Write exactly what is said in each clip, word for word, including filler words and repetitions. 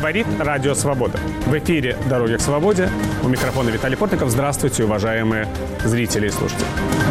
Говорит Радио Свобода. В эфире «Дороги к свободе». У микрофона Виталий Портников. Здравствуйте, уважаемые зрители и слушатели.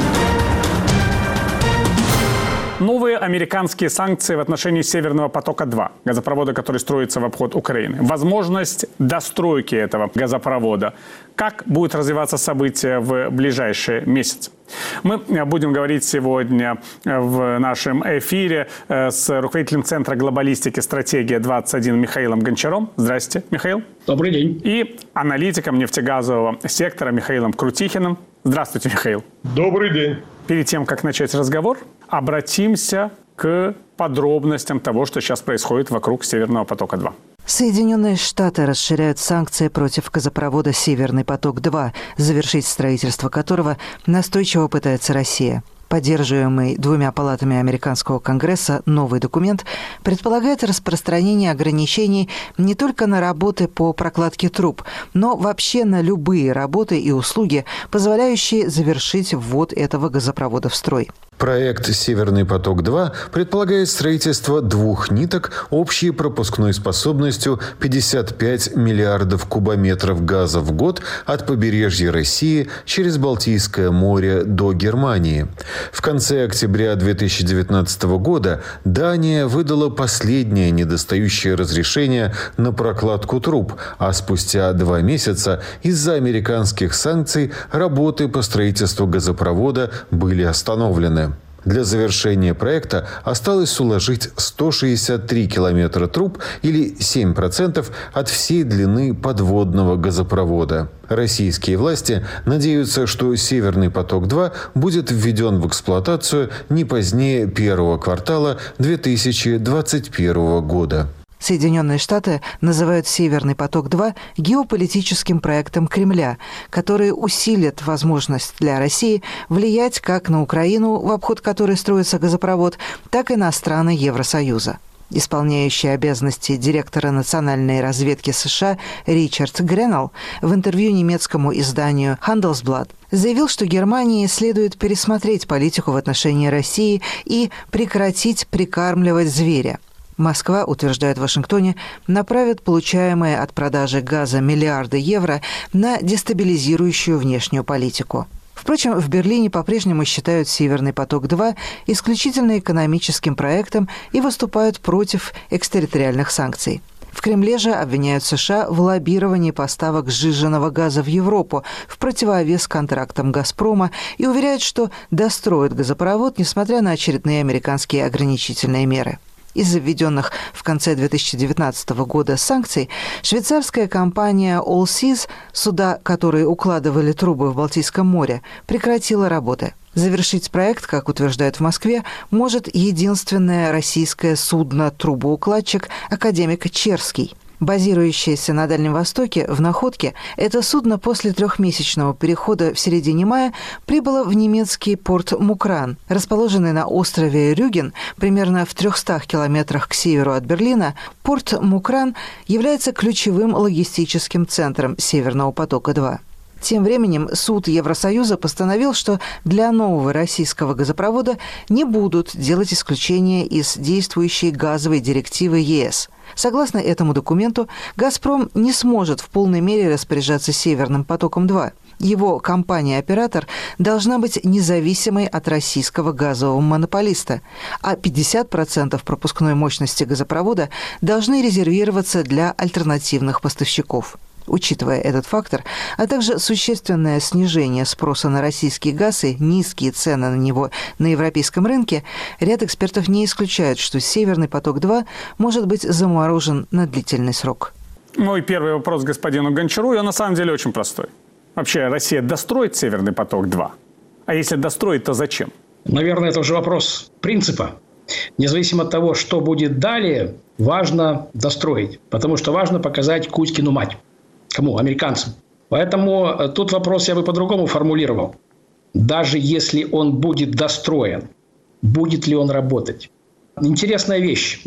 Новые американские санкции в отношении Северного потока-два, газопровода, который строится в обход Украины. Возможность достройки этого газопровода. Как будут развиваться события в ближайшие месяцы? Мы будем говорить сегодня в нашем эфире с руководителем Центра глобалистики «Стратегия-двадцать один» Михаилом Гончаром. Здравствуйте, Михаил. Добрый день. И аналитиком нефтегазового сектора Михаилом Крутихиным. Здравствуйте, Михаил. Добрый день. Перед тем, как начать разговор, обратимся к подробностям того, что сейчас происходит вокруг Северного потока-два. Соединенные Штаты расширяют санкции против газопровода «Северный поток-два», завершить строительство которого настойчиво пытается Россия. Поддерживаемый двумя палатами американского Конгресса новый документ предполагает распространение ограничений не только на работы по прокладке труб, но вообще на любые работы и услуги, позволяющие завершить ввод этого газопровода в строй. Проект «Северный поток-два» предполагает строительство двух ниток общей пропускной способностью пятьдесят пять миллиардов кубометров газа в год от побережья России через Балтийское море до Германии. В конце октября две тысячи девятнадцатого года Дания выдала последнее недостающее разрешение на прокладку труб, а спустя два месяца из-за американских санкций работы по строительству газопровода были остановлены. Для завершения проекта осталось уложить сто шестьдесят три километра труб или семь процентов от всей длины подводного газопровода. Российские власти надеются, что «Северный поток-два» будет введен в эксплуатацию не позднее первого квартала две тысячи двадцать первого года. Соединенные Штаты называют «Северный поток-два» геополитическим проектом Кремля, который усилит возможность для России влиять как на Украину, в обход которой строится газопровод, так и на страны Евросоюза. Исполняющий обязанности директора национальной разведки США Ричард Гренелл в интервью немецкому изданию Handelsblatt заявил, что Германии следует пересмотреть политику в отношении России и прекратить прикармливать зверя. Москва, утверждает в Вашингтоне, направит получаемые от продажи газа миллиарды евро на дестабилизирующую внешнюю политику. Впрочем, в Берлине по-прежнему считают «Северный поток-два» исключительно экономическим проектом и выступают против экстерриториальных санкций. В Кремле же обвиняют США в лоббировании поставок сжиженного газа в Европу в противовес контрактам «Газпрома» и уверяют, что достроят газопровод, несмотря на очередные американские ограничительные меры. Из-за введенных в конце две тысячи девятнадцатого года санкций швейцарская компания Allseas, суда, которые укладывали трубы в Балтийском море, прекратила работы. Завершить проект, как утверждают в Москве, может единственное российское судно-трубоукладчик «Академик Черский». Базирующееся на Дальнем Востоке, в Находке, это судно после трехмесячного перехода в середине мая прибыло в немецкий порт Мукран, расположенный на острове Рюген, примерно в трехстах километрах к северу от Берлина. Порт Мукран является ключевым логистическим центром «Северного потока-два». Тем временем суд Евросоюза постановил, что для нового российского газопровода не будут делать исключения из действующей газовой директивы ЕС. Согласно этому документу, «Газпром» не сможет в полной мере распоряжаться «Северным потоком-два». Его компания-оператор должна быть независимой от российского газового монополиста, а пятьдесят процентов пропускной мощности газопровода должны резервироваться для альтернативных поставщиков. Учитывая этот фактор, а также существенное снижение спроса на российский газ и низкие цены на него на европейском рынке, ряд экспертов не исключают, что «Северный поток-два» может быть заморожен на длительный срок. Мой первый вопрос господину Гончару, и он на самом деле очень простой. Вообще, Россия достроит «Северный поток-два»? А если достроит, то зачем? Наверное, это уже вопрос принципа. Независимо от того, что будет далее, важно достроить. Потому что важно показать Кузькину мать. Кому? Американцам. Поэтому тут вопрос я бы по-другому формулировал. Даже если он будет достроен, будет ли он работать? Интересная вещь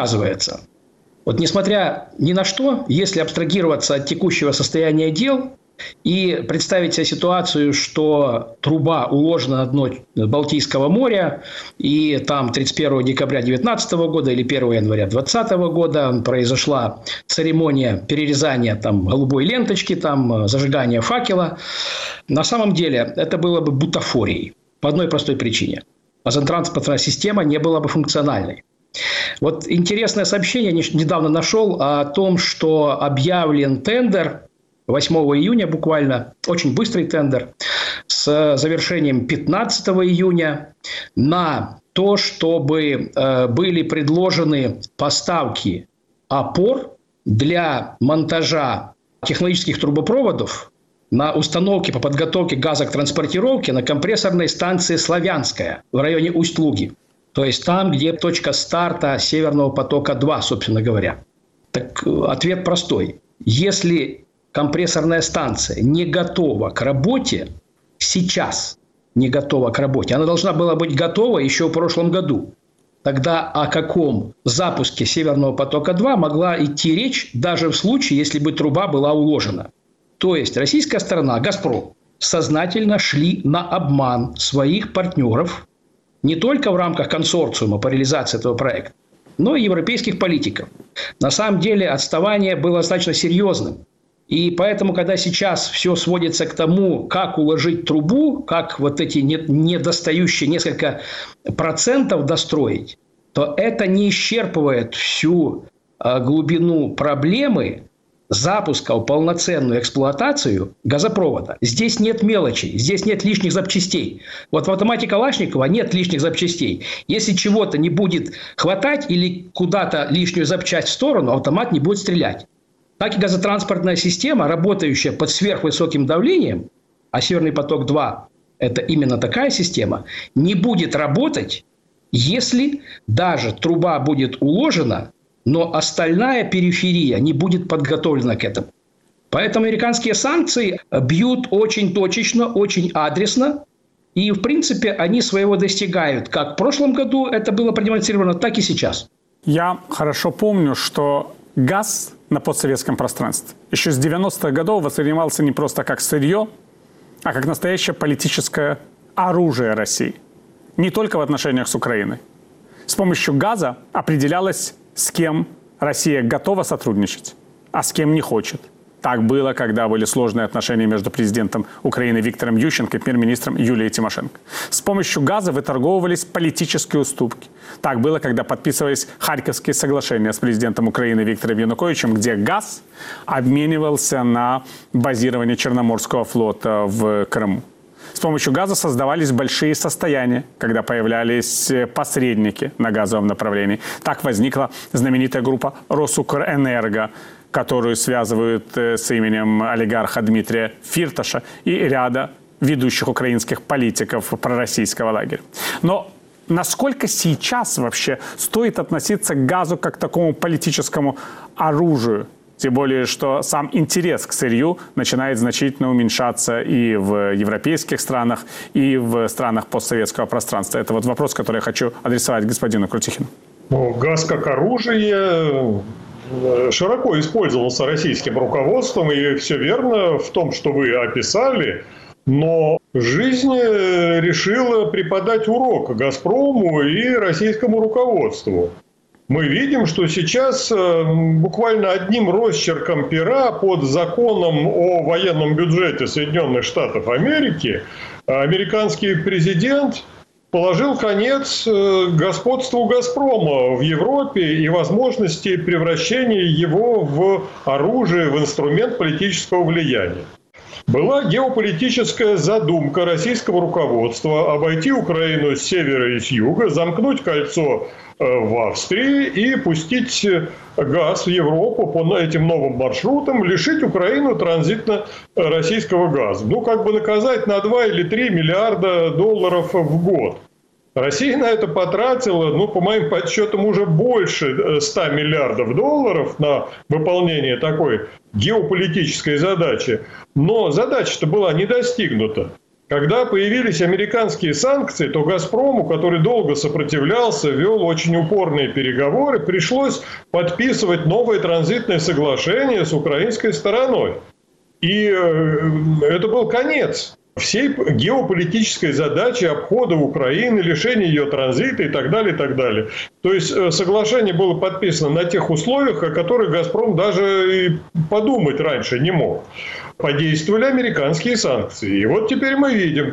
оказывается. Вот несмотря ни на что, если абстрагироваться от текущего состояния дел, И представить себе ситуацию, что труба уложена на дно Балтийского моря, и там тридцать первого декабря две тысячи девятнадцатого года или первого января две тысячи двадцатого года произошла церемония перерезания там, голубой ленточки, там, зажигания факела. На самом деле это было бы бутафорией по одной простой причине. Газотранспортная система не была бы функциональной. Вот интересное сообщение недавно нашел о том, что объявлен тендер восьмого июня буквально, очень быстрый тендер, с завершением пятнадцатого июня на то, чтобы э, были предложены поставки опор для монтажа технологических трубопроводов на установке по подготовке газа к транспортировке на компрессорной станции «Славянская» в районе Усть-Луги. То есть там, где точка старта Северного потока-два, собственно говоря. Так ответ простой. Если компрессорная станция не готова к работе, сейчас не готова к работе, она должна была быть готова еще в прошлом году. Тогда о каком запуске Северного потока-два могла идти речь даже в случае, если бы труба была уложена. То есть российская сторона, «Газпром», сознательно шли на обман своих партнеров не только в рамках консорциума по реализации этого проекта, но и европейских политиков. На самом деле отставание было достаточно серьезным. И поэтому, когда сейчас все сводится к тому, как уложить трубу, как вот эти недостающие несколько процентов достроить, то это не исчерпывает всю глубину проблемы запуска в полноценную эксплуатацию газопровода. Здесь нет мелочей, здесь нет лишних запчастей. Вот в автомате Калашникова нет лишних запчастей. Если чего-то не будет хватать или куда-то лишнюю запчасть в сторону, автомат не будет стрелять. Так и газотранспортная система, работающая под сверхвысоким давлением, а Северный поток-два – это именно такая система, не будет работать, если даже труба будет уложена, но остальная периферия не будет подготовлена к этому. Поэтому американские санкции бьют очень точечно, очень адресно. И, в принципе, они своего достигают. Как в прошлом году это было продемонстрировано, так и сейчас. Я хорошо помню, что газ на постсоветском пространстве еще с девяностых годов воспринимался не просто как сырье, а как настоящее политическое оружие России. Не только в отношениях с Украиной. С помощью газа определялось, с кем Россия готова сотрудничать, а с кем не хочет. Так было, когда были сложные отношения между президентом Украины Виктором Ющенко и премьер-министром Юлией Тимошенко. С помощью газа выторговывались политические уступки. Так было, когда подписывались Харьковские соглашения с президентом Украины Виктором Януковичем, где газ обменивался на базирование Черноморского флота в Крыму. С помощью газа создавались большие состояния, когда появлялись посредники на газовом направлении. Так возникла знаменитая группа «Росукрэнерго», которую связывают с именем олигарха Дмитрия Фирташа и ряда ведущих украинских политиков пророссийского лагеря. Но насколько сейчас вообще стоит относиться к газу как к такому политическому оружию? Тем более, что сам интерес к сырью начинает значительно уменьшаться и в европейских странах, и в странах постсоветского пространства. Это вот вопрос, который я хочу адресовать господину Крутихину. Ну, газ как оружие широко использовался российским руководством, и все верно в том, что вы описали, но жизнь решила преподать урок «Газпрому» и российскому руководству. Мы видим, что сейчас буквально одним росчерком пера под законом о военном бюджете Соединенных Штатов Америки американский президент положил конец господству «Газпрома» в Европе и возможности превращения его в оружие, в инструмент политического влияния. Была геополитическая задумка российского руководства обойти Украину с севера и с юга, замкнуть кольцо в Австрии и пустить газ в Европу по этим новым маршрутам, лишить Украину транзитно российского газа. Ну, как бы наказать на два или три миллиарда долларов в год. Россия на это потратила, ну, по моим подсчетам, уже больше ста миллиардов долларов на выполнение такой геополитической задачи. Но задача-то была не достигнута. Когда появились американские санкции, то «Газпрому», который долго сопротивлялся, вел очень упорные переговоры, пришлось подписывать новое транзитное соглашение с украинской стороной. И это был конец всей геополитической задачи обхода Украины, лишения ее транзита и так далее, и так далее. То есть соглашение было подписано на тех условиях, о которых «Газпром» даже и подумать раньше не мог. Подействовали американские санкции. И вот теперь мы видим,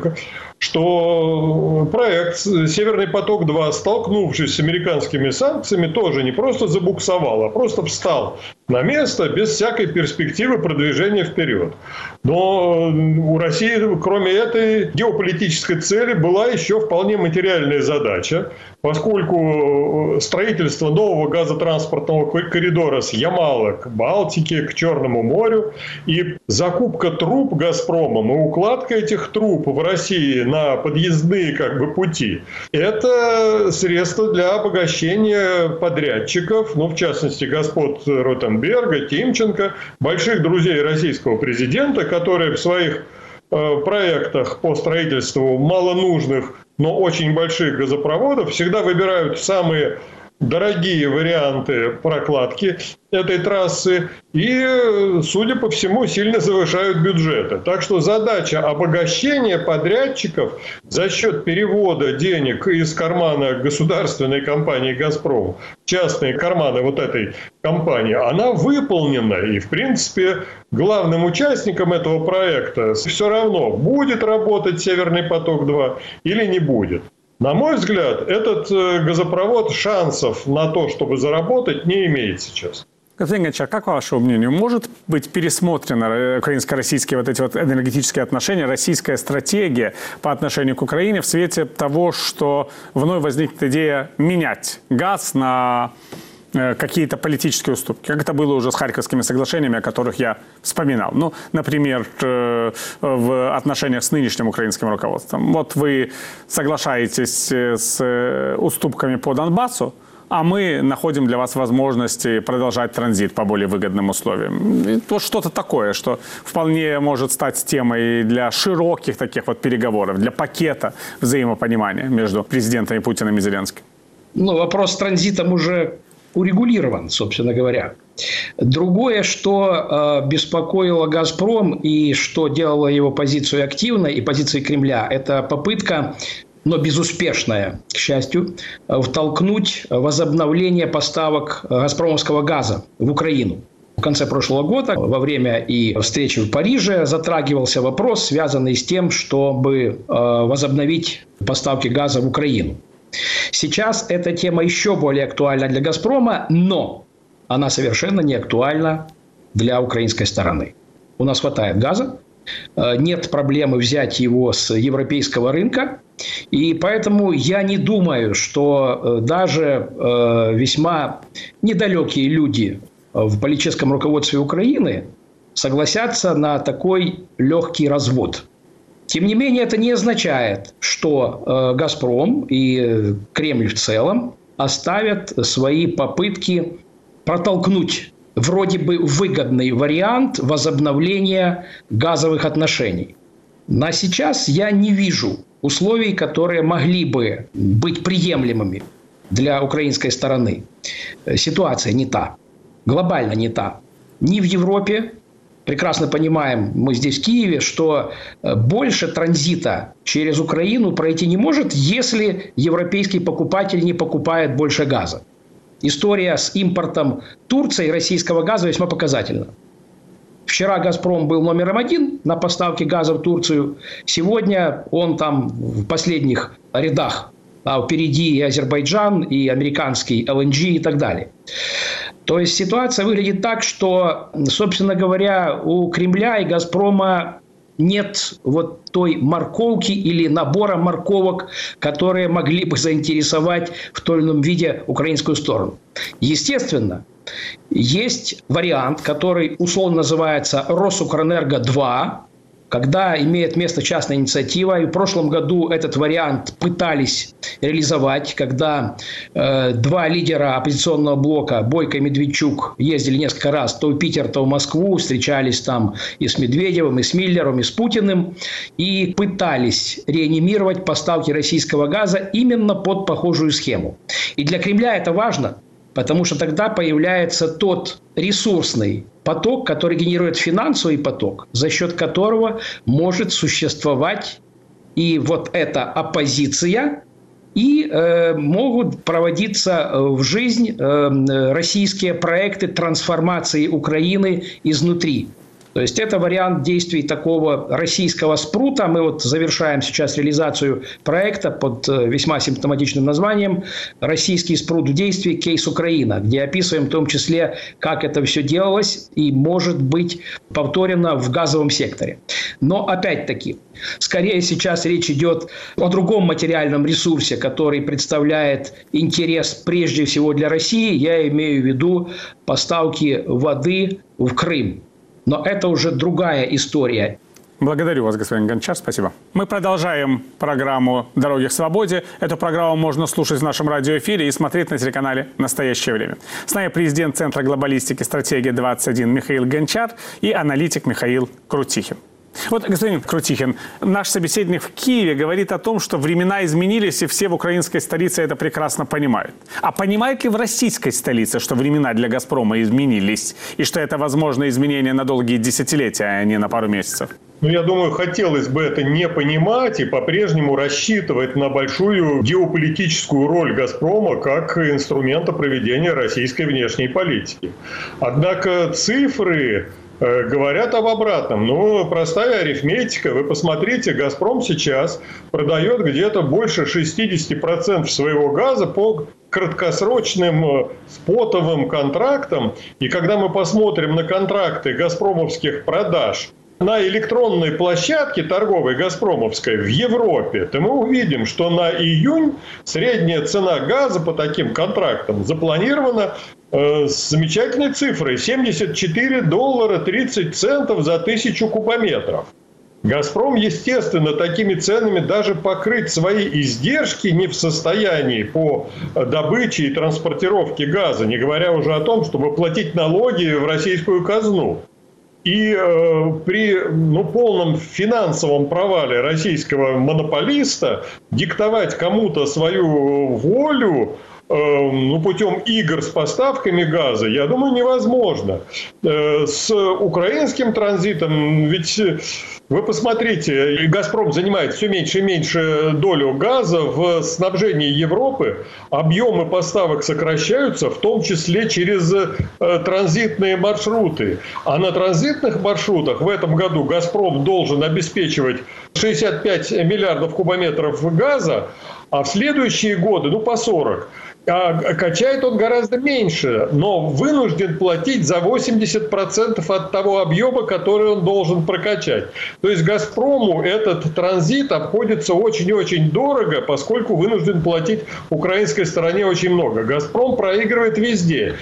что проект «Северный поток-два», столкнувшись с американскими санкциями, тоже не просто забуксовал, а просто встал на место без всякой перспективы продвижения вперед. Но у России, кроме этой геополитической цели, была еще вполне материальная задача, поскольку строительство нового газотранспортного коридора с Ямала к Балтике, к Черному морю и закупка труб «Газпромом» и укладка этих труб в России на подъездные как бы пути – это средства для обогащения подрядчиков, ну, в частности, господ Ротенберга, Тимченко, больших друзей российского президента, которые в своих э, проектах по строительству малонужных, но очень больших газопроводов всегда выбирают самые дорогие варианты прокладки этой трассы и, судя по всему, сильно завышают бюджеты. Так что задача обогащения подрядчиков за счет перевода денег из кармана государственной компании «Газпром» в частные карманы вот этой компании, она выполнена. И, в принципе, главным участником этого проекта все равно, будет работать «Северный поток-два» или не будет. На мой взгляд, этот газопровод шансов на то, чтобы заработать, не имеет сейчас. Константин Ильич, а как, по вашему мнению, может быть пересмотрена украинско-российские вот эти вот энергетические отношения, российская стратегия по отношению к Украине в свете того, что вновь возникнет идея менять газ на какие-то политические уступки, как это было уже с Харьковскими соглашениями, о которых я вспоминал. Ну, например, в отношениях с нынешним украинским руководством. Вот вы соглашаетесь с уступками по Донбассу, а мы находим для вас возможности продолжать транзит по более выгодным условиям. Вот что-то такое, что вполне может стать темой для широких таких вот переговоров, для пакета взаимопонимания между президентами Путиным и Зеленским. Ну, вопрос с транзитом уже урегулирован, собственно говоря. Другое, что э, беспокоило «Газпром» и что делало его позицию активной и позиции Кремля, это попытка, но безуспешная, к счастью, втолкнуть возобновление поставок газпромовского газа в Украину. В конце прошлого года, во время и встречи в Париже, затрагивался вопрос, связанный с тем, чтобы э, возобновить поставки газа в Украину. Сейчас эта тема еще более актуальна для «Газпрома», но она совершенно не актуальна для украинской стороны. У нас хватает газа, нет проблемы взять его с европейского рынка, и поэтому я не думаю, что даже весьма недалекие люди в политическом руководстве Украины согласятся на такой легкий развод. Тем не менее, это не означает, что э, «Газпром» и Кремль в целом оставят свои попытки протолкнуть вроде бы выгодный вариант возобновления газовых отношений. На сейчас я не вижу условий, которые могли бы быть приемлемыми для украинской стороны. Ситуация не та, глобально не та. Ни в Европе. Прекрасно понимаем, мы здесь в Киеве, что больше транзита через Украину пройти не может, если европейский покупатель не покупает больше газа. История с импортом Турции российского газа весьма показательна. Вчера «Газпром» был номером один на поставке газа в Турцию. Сегодня он там в последних рядах. А впереди и Азербайджан, и американский эл эн джи и так далее. То есть ситуация выглядит так, что, собственно говоря, у Кремля и «Газпрома» нет вот той морковки или набора морковок, которые могли бы заинтересовать в том или ином виде украинскую сторону. Естественно, есть вариант, который условно называется «Росукрэнерго-два», когда имеет место частная инициатива. И в прошлом году этот вариант пытались реализовать, когда э, два лидера оппозиционного блока, Бойко и Медведчук, ездили несколько раз то в Питер, то в Москву, встречались там и с Медведевым, и с Миллером, и с Путиным, и пытались реанимировать поставки российского газа именно под похожую схему. И для Кремля это важно, Потому что тогда появляется тот ресурсный поток, который генерирует финансовый поток, за счет которого может существовать и вот эта оппозиция, и э, могут проводиться в жизнь э, российские проекты трансформации Украины изнутри. То есть это вариант действий такого российского спрута. Мы вот завершаем сейчас реализацию проекта под весьма симптоматичным названием «Российский спрут в действии. Кейс Украина», где описываем в том числе, как это все делалось и может быть повторено в газовом секторе. Но опять-таки, скорее сейчас речь идет о другом материальном ресурсе, который представляет интерес прежде всего для России. Я имею в виду поставки воды в Крым. Но это уже другая история. Благодарю вас, господин Гончар, спасибо. Мы продолжаем программу «Дороги к свободе». Эту программу можно слушать в нашем радиоэфире и смотреть на телеканале «Настоящее время». С нами президент Центра глобалистики «Стратегия двадцать один» Михаил Гончар и аналитик Михаил Крутихин. Вот, господин Крутихин, наш собеседник в Киеве говорит о том, что времена изменились, и все в украинской столице это прекрасно понимают. А понимают ли в российской столице, что времена для «Газпрома» изменились, и что это, возможно, изменения на долгие десятилетия, а не на пару месяцев? Ну, я думаю, хотелось бы это не понимать и по-прежнему рассчитывать на большую геополитическую роль «Газпрома» как инструмента проведения российской внешней политики. Однако цифры говорят об обратном. Ну, простая арифметика. Вы посмотрите, «Газпром» сейчас продает где-то больше шестьдесят процентов своего газа по краткосрочным спотовым контрактам. И когда мы посмотрим на контракты газпромовских продаж на электронной площадке торговой газпромовской в Европе, то мы увидим, что на июнь средняя цена газа по таким контрактам запланирована э, с замечательной цифрой семьдесят четыре доллара тридцать центов за тысячу кубометров. «Газпром», естественно, такими ценами даже покрыть свои издержки не в состоянии по добыче и транспортировке газа, не говоря уже о том, чтобы платить налоги в российскую казну. И э, при ну, полном финансовом провале российского монополиста диктовать кому-то свою волю э, ну, путем игр с поставками газа, я думаю, невозможно. Э, с украинским транзитом, ведь вы посмотрите, «Газпром» занимает все меньше и меньше долю газа в снабжении Европы, объемы поставок сокращаются, в том числе через э, транзитные маршруты. А на транзитных маршрутах в этом году «Газпром» должен обеспечивать шестьдесят пять миллиардов кубометров газа, а в следующие годы, ну, по сорок. А качает он гораздо меньше, но вынужден платить за восемьдесят процентов от того объема, который он должен прокачать. То есть «Газпрому» этот транзит обходится очень-очень дорого, поскольку вынужден платить украинской стороне очень много. «Газпром» проигрывает везде.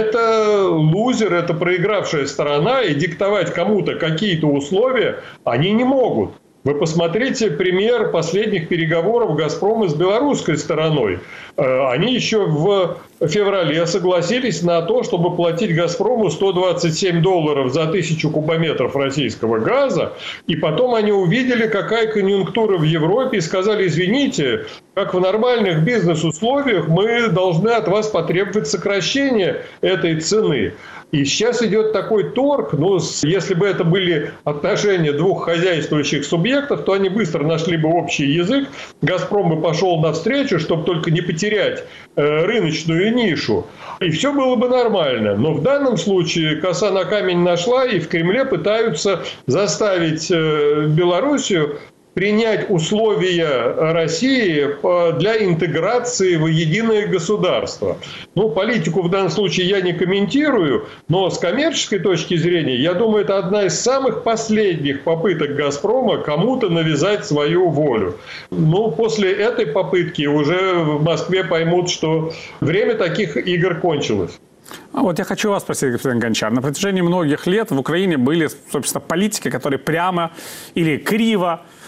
Это лузер, это проигравшая сторона, и диктовать кому-то какие-то условия они не могут. Вы посмотрите пример последних переговоров «Газпрома» с белорусской стороной. Они еще в феврале согласились на то, чтобы платить «Газпрому» сто двадцать семь долларов за тысячу кубометров российского газа. И потом они увидели, какая конъюнктура в Европе, и сказали: извините, как в нормальных бизнес-условиях мы должны от вас потребовать сокращения этой цены. И сейчас идет такой торг, ну, если бы это были отношения двух хозяйствующих субъектов, то они быстро нашли бы общий язык, «Газпром» бы пошел навстречу, чтобы только не потерять э, рыночную нишу, и все было бы нормально. Но в данном случае коса на камень нашла, и в Кремле пытаются заставить э, Белоруссию принять условия России для интеграции в единое государство. Ну, политику в данном случае я не комментирую, но с коммерческой точки зрения, я думаю, это одна из самых последних попыток «Газпрома» кому-то навязать свою волю. Ну, после этой попытки уже в Москве поймут, что время таких игр кончилось. А вот я хочу вас спросить, господин Гончар. На протяжении многих лет в Украине были, собственно, политики, которые прямо или криво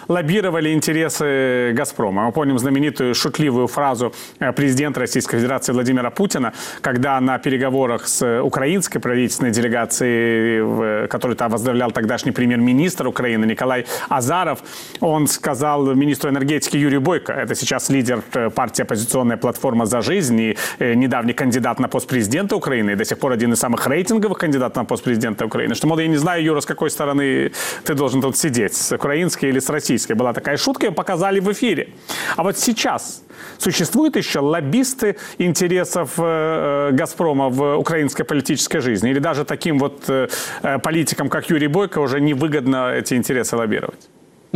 лоббировали интересы «Газпрома». Мы помним знаменитую шутливую фразу президента Российской Федерации Владимира Путина, когда на переговорах с украинской правительственной делегацией, которую там возглавлял тогдашний премьер-министр Украины Николай Азаров, он сказал министру энергетики Юрию Бойко, это сейчас лидер партии «Оппозиционная платформа за жизнь» и недавний кандидат на пост президента Украины, и до сих пор один из самых рейтинговых кандидатов на пост президента Украины, что, мол, я не знаю, Юра, с какой стороны ты должен тут сидеть, с украинской или с российской. Была такая шутка, ее показали в эфире. А вот сейчас существуют еще лоббисты интересов э, «Газпрома» в украинской политической жизни? Или даже таким вот э, политикам, как Юрий Бойко, уже невыгодно эти интересы лоббировать?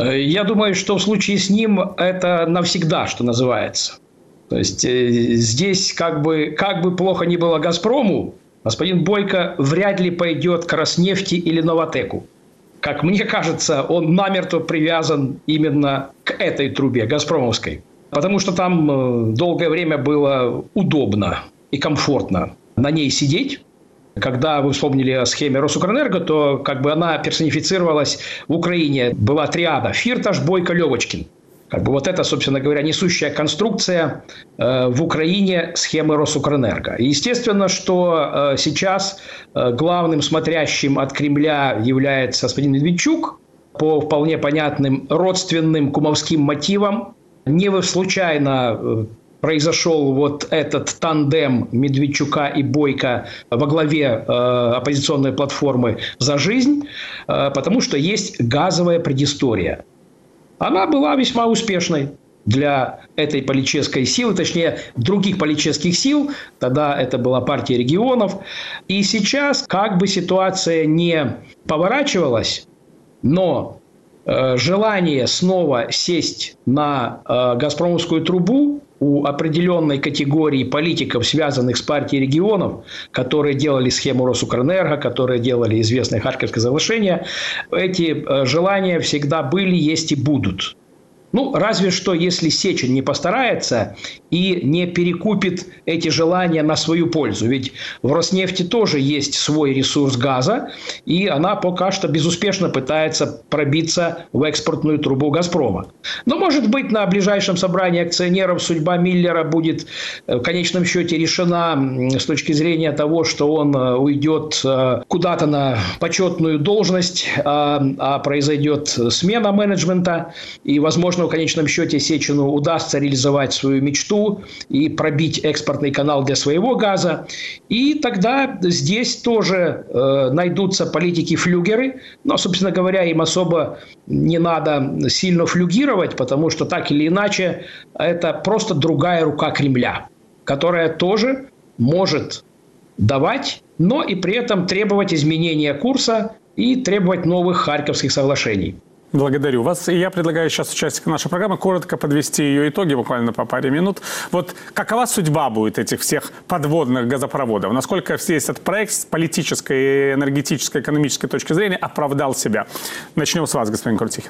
Я думаю, что в случае с ним это навсегда, что называется. То есть э, здесь как бы, как бы плохо ни было «Газпрому», господин Бойко вряд ли пойдет к «Роснефти» или «Новатэку». Как мне кажется, он намертво привязан именно к этой трубе, газпромовской. Потому что там долгое время было удобно и комфортно на ней сидеть. Когда вы вспомнили о схеме Росукрэнерго, то как бы она персонифицировалась в Украине. Была триада: Фирташ, Бойко, Левочкин. Как бы вот это, собственно говоря, несущая конструкция э, в Украине схемы Росукрэнерго. И естественно, что э, сейчас э, главным смотрящим от Кремля является господин Медведчук по вполне понятным родственным кумовским мотивам. Не случайно э, произошел вот этот тандем Медведчука и Бойко во главе э, оппозиционной платформы «За жизнь», э, потому что есть газовая предыстория. Она была весьма успешной для этой политической силы, точнее, других политических сил. Тогда это была партия регионов. И сейчас, как бы ситуация не поворачивалась, но э, желание снова сесть на э, «Газпромовскую трубу» у определенной категории политиков, связанных с партией регионов, которые делали схему Росукрэнерго, которые делали известное Харьковское соглашение, эти желания всегда были, есть и будут. Ну, разве что, если Сечин не постарается и не перекупит эти желания на свою пользу. Ведь в Роснефти тоже есть свой ресурс газа, и она пока что безуспешно пытается пробиться в экспортную трубу «Газпрома». Но, может быть, на ближайшем собрании акционеров судьба Миллера будет в конечном счете решена с точки зрения того, что он уйдет куда-то на почетную должность, а произойдет смена менеджмента, и, возможно, в конечном счете Сечину удастся реализовать свою мечту и пробить экспортный канал для своего газа. И тогда здесь тоже э, найдутся политики-флюгеры. Но, собственно говоря, им особо не надо сильно флюгировать, потому что так или иначе это просто другая рука Кремля, которая тоже может давать, но и при этом требовать изменения курса и требовать новых Харьковских соглашений. Благодарю вас. И я предлагаю сейчас участникам нашей программы коротко подвести ее итоги, буквально по паре минут. Вот какова судьба будет этих всех подводных газопроводов? Насколько весь этот проект с политической, энергетической, экономической точки зрения оправдал себя? Начнем с вас, господин Куртихин.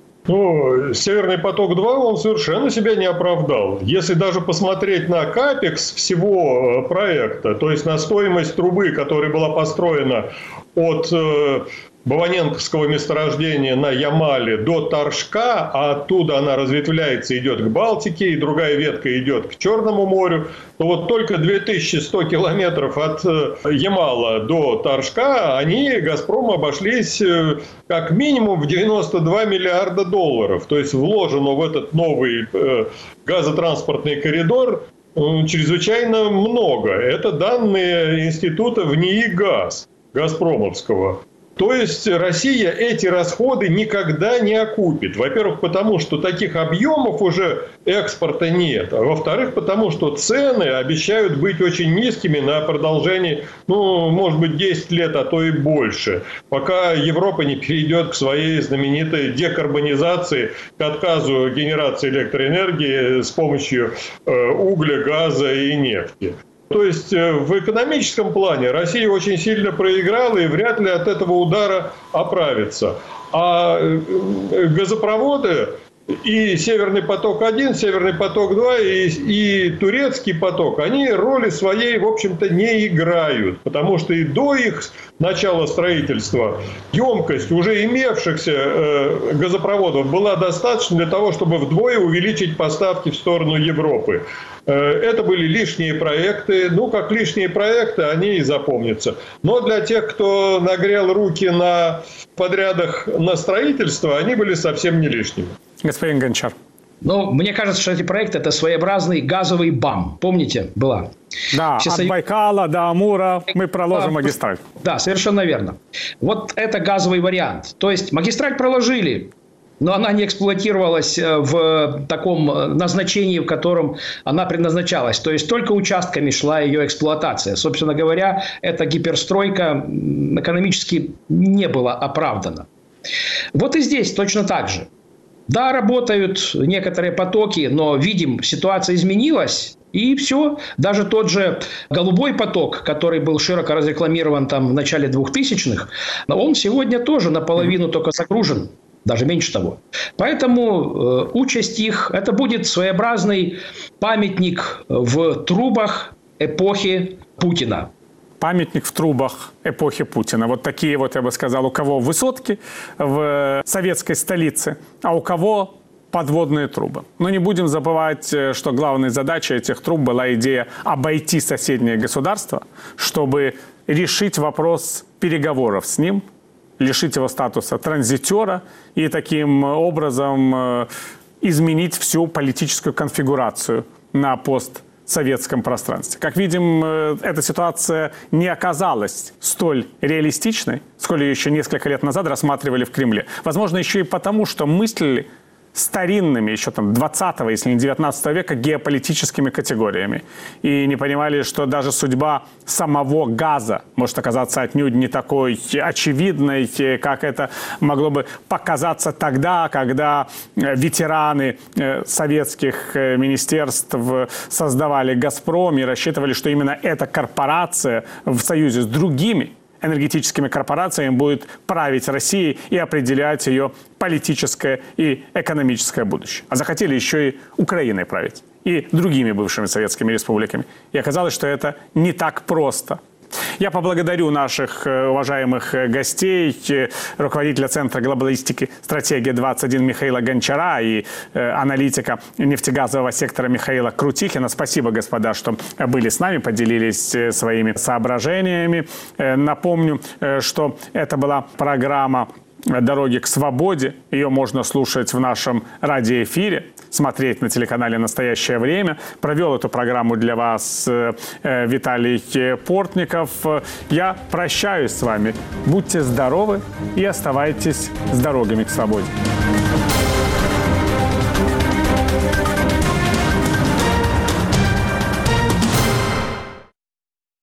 Ну, «Северный поток-два», он совершенно себя не оправдал. Если даже посмотреть на капекс всего проекта, то есть на стоимость трубы, которая была построена от э, Баваненковского месторождения на Ямале до Торжка, а оттуда она разветвляется, идет к Балтике, и другая ветка идет к Черному морю, то вот только две тысячи сто километров от Ямала до Торжка они «Газпрому» обошлись как минимум в девяносто два миллиарда долларов. То есть вложено в этот новый газотранспортный коридор чрезвычайно много. Это данные института ВНИИ-ГАЗ газпромовского. То есть Россия эти расходы никогда не окупит. Во-первых, потому что таких объемов уже экспорта нет. А во-вторых, потому что цены обещают быть очень низкими на продолжении, ну, может быть, десять лет, а то и больше. Пока Европа не перейдет к своей знаменитой декарбонизации, к отказу генерации электроэнергии с помощью э, угля, газа и нефти. То есть в экономическом плане Россия очень сильно проиграла и вряд ли от этого удара оправится. А газопроводы, и «Северный поток-один», «Северный поток-два» и, и «Турецкий поток», они роли своей, в общем-то, не играют. Потому что и до их начала строительства емкость уже имевшихся э, газопроводов была достаточна для того, чтобы вдвое увеличить поставки в сторону Европы. Э, это были лишние проекты. Ну, как лишние проекты, они и запомнятся. Но для тех, кто нагрел руки на подрядах на строительство, они были совсем не лишними. Господин Гончар. Ну, мне кажется, что эти проекты – это своеобразный газовый БАМ. Помните, была? Да, Сейчас... от Байкала до Амура мы проложим да, магистраль. Да, совершенно верно. Вот это газовый вариант. То есть магистраль проложили, но она не эксплуатировалась в таком назначении, в котором она предназначалась. То есть только участками шла ее эксплуатация. Собственно говоря, эта гиперстройка экономически не была оправдана. Вот и здесь точно так же. Да, работают некоторые потоки, но, видим, ситуация изменилась, и все. Даже тот же «Голубой поток», который был широко разрекламирован там в начале двухтысячных, он сегодня тоже наполовину только загружен, даже меньше того. Поэтому э, участь их – это будет своеобразный памятник в трубах эпохи Путина. Памятник в трубах эпохи Путина. Вот такие вот, я бы сказал, у кого высотки в советской столице, а у кого подводные трубы. Но не будем забывать, что главной задачей этих труб была идея обойти соседнее государство, чтобы решить вопрос переговоров с ним, лишить его статуса транзитера и таким образом изменить всю политическую конфигурацию на пост советском пространстве. Как видим, эта ситуация не оказалась столь реалистичной, сколь ее еще несколько лет назад рассматривали в Кремле. Возможно, еще и потому, что мыслили старинными, еще там двадцатого, если не девятнадцатого века, геополитическими категориями. И не понимали, что даже судьба самого газа может оказаться отнюдь не такой очевидной, как это могло бы показаться тогда, когда ветераны советских министерств создавали «Газпром» и рассчитывали, что именно эта корпорация в союзе с другими энергетическими корпорациями будет править Россией и определять ее политическое и экономическое будущее. А захотели еще и Украиной править, и другими бывшими советскими республиками. И оказалось, что это не так просто. Я поблагодарю наших уважаемых гостей, руководителя Центра глобалистики «Стратегия двадцать один» Михаила Гончара и аналитика нефтегазового сектора Михаила Крутихина. Спасибо, господа, что были с нами, поделились своими соображениями. Напомню, что это была программа «Дороги к свободе». Ее можно слушать в нашем радиоэфире, смотреть на телеканале «Настоящее время». Провел эту программу для вас э, Виталий Портников. Я прощаюсь с вами. Будьте здоровы и оставайтесь с дорогами к свободе.